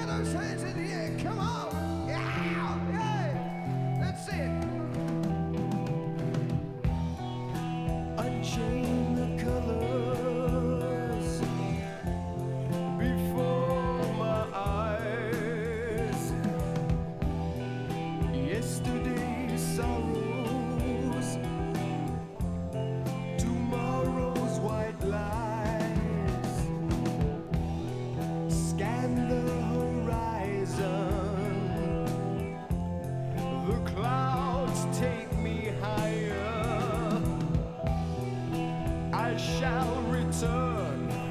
Get those hands in the air. Come on. Yeah. Yeah. That's it. Unchain the colors before my eyes. Yesterday's sorrows, tomorrow's white lies. Scan the horizon, the clouds take me higher. I shall return